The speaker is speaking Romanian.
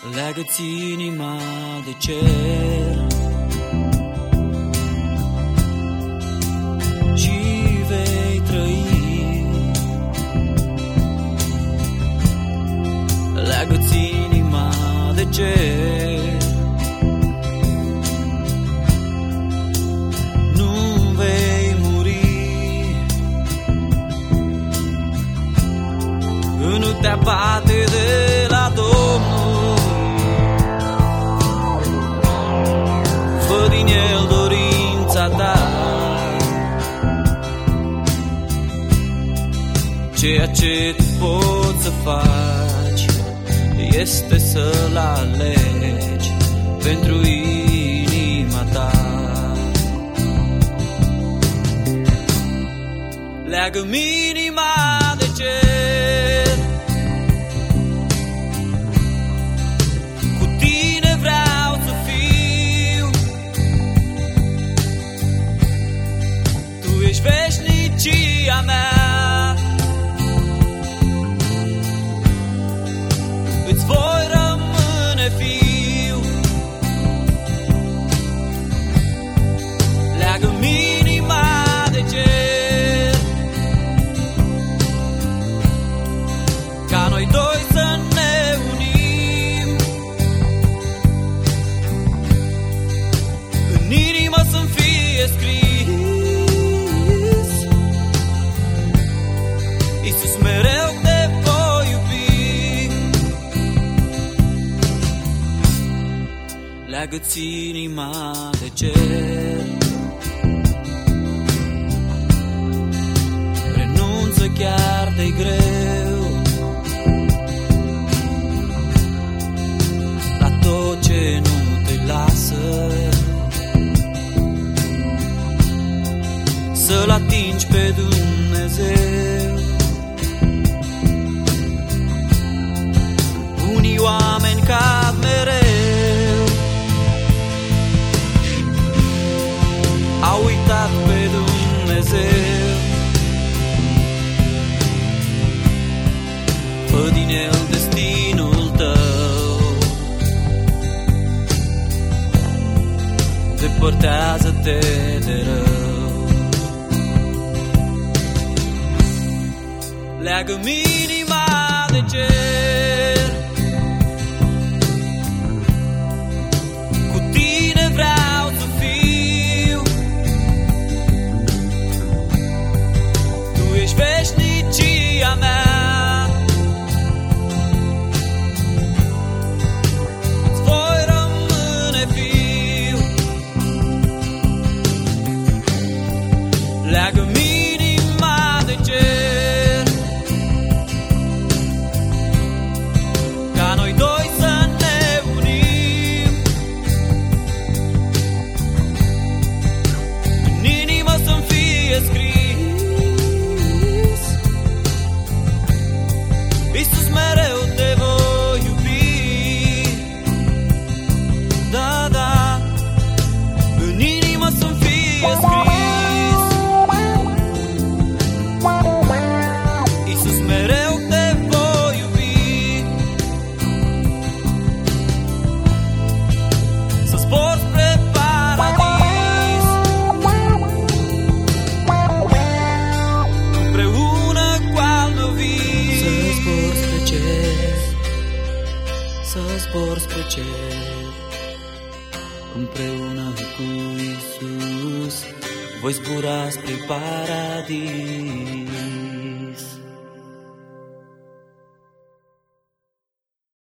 Leagă-ți inima de cer și vei trăi. Leagă-ți inima de cer, nu vei muri. Nu te abate de la Domnul, fă din El dorința ta. Ceea ce tu poți să faci este să-L alegi pentru inima ta. Leagă-mi inima de cer, cu tine vreau să fiu. Tu ești veșnicia mea, îți voi rămâne fiu. Leagă-mi inima de cer, ca noi doi să ne unim. În inimă să-mi fie scris: Iisus, mereu te voi iubi. Leagă-ți inima de cer, renunță chiar de greu la tot ce nu te lasă să-L atingi pe Dumnezeu. Unii oameni cad mereu, au uitat pe Dumnezeu. Fă din El destinul tău, depărtează-te de rău. Leagă-mi inima de cer, cu tine vreau să fiu. Tu ești veșnicia mea, îți voi rămâne fiu. Leagă-mi inima de cer, ca noi doi să ne unim. În inimă să-mi fie scris: Iisus, mereu te voi iubi. Da, da, în inimă să-mi fie scris: Iisus, mereu te voi iubi. Să zbor spre paradis, împreună cu al meu vis. Să zbor spre cer, să zbor spre cer, împreună cu Iisus voi zbura spre paradis.